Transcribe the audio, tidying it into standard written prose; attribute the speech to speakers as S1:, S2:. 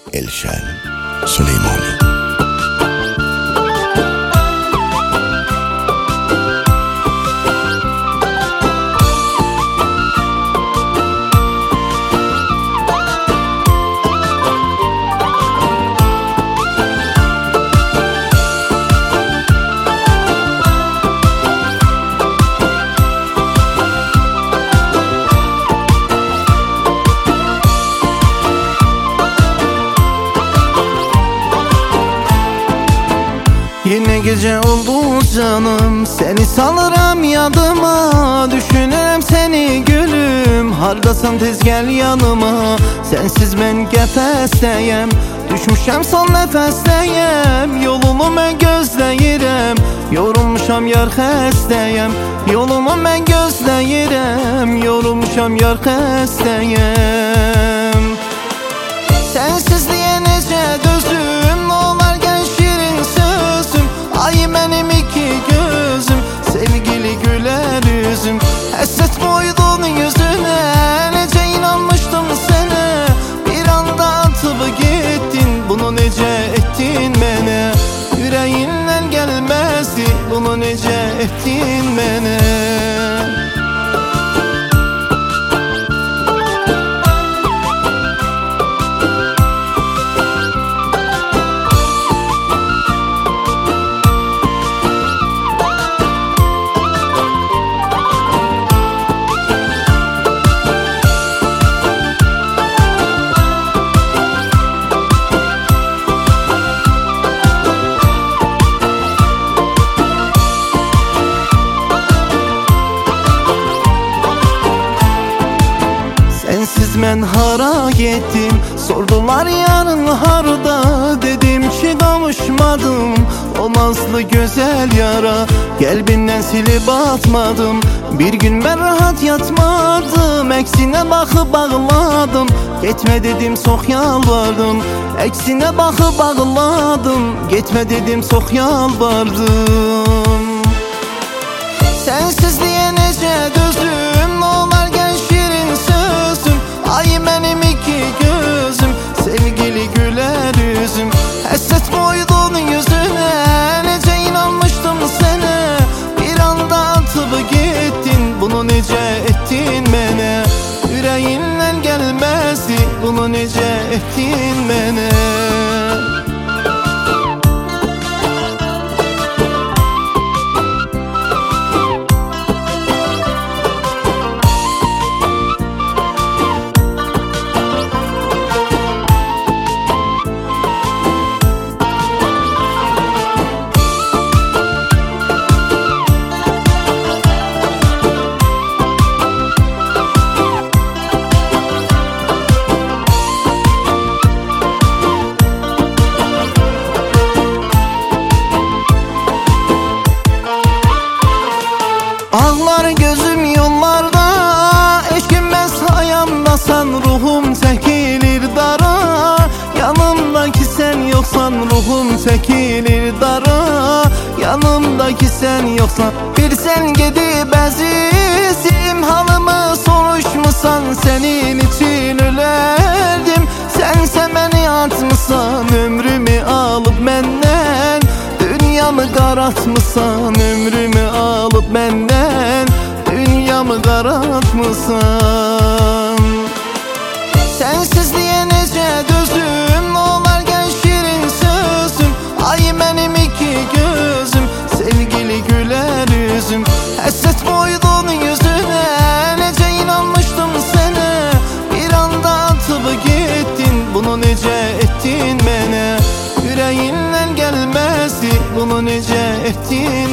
S1: Elşən Süleymani.
S2: Yine gece oldu canım, seni sanırım yadıma. Düşünürüm seni gülüm, hardasan tez gel yanıma. Sensiz ben qəfəsdəyəm, düşmüşəm son nəfəsdəyəm. Yolumu mən gözləyirəm, yorulmuşam yar xəstəyəm. Yolumu mən gözləyirəm, yorulmuşam yar xəstəyəm. Sensizliyə necə dözüm, olar gel şirin sözüm. Ay mənim iki gözüm, sevgili gülər üzüm. Həsrət qoydun yüzünə, necə inanmışdım sənə. Bir anda atıp gittin, bunu necə ettin mənə. Ürəyindən gəlməzdi, bunu necə ettin mənə. Sensiz mən hara getdim, sordular yarın harda. Dedim ki qavuşmadım, o nazlı gözəl yara. Qəlbimdən silib atmadım, bir gün mən rahat yatmadım. Əksinə baxıb ağladım, getmə dedim çox yalvardım. Əksinə baxıb ağladım, getmə dedim çox yalvardım. Sensizliyə necə dözüm, olar gel şirin sözüm. Ay mənim iki gözüm, sevgili gülər üzüm. Həsrət qoydun yüzünə, necə inanmışdım sənə. Bir anda atıp gittin, bunu necə ettin mənə. Ürəyindən gəlməzdi, bunu necə ettin mənə. Ağlar gözüm yollarda, eşkim ben sayamdasan. Ruhum çekilir dara, yanımdaki sen yoksan. Ruhum çekilir dara, yanımdaki sen yoksan. Bir sen gidip əzizim, halımı soruşmusan. Senin için ölerdim, sense beni atmışsan. Ömrümü alıp menden, dünyamı qaratmışsan. Ömrümü alıp menden, dünyamı qaratmışsan. Sensizliyə necə dözüm, olar gel şirin sözüm. Ay mənim iki gözüm, sevgili gülər üzüm. Həsrət qoydun yüzünə, necə inanmışdım sənə. Bir anda atıp gittin, bunu necə ettin mənə. Ürəyindən gəlməzdi, bunu necə ettin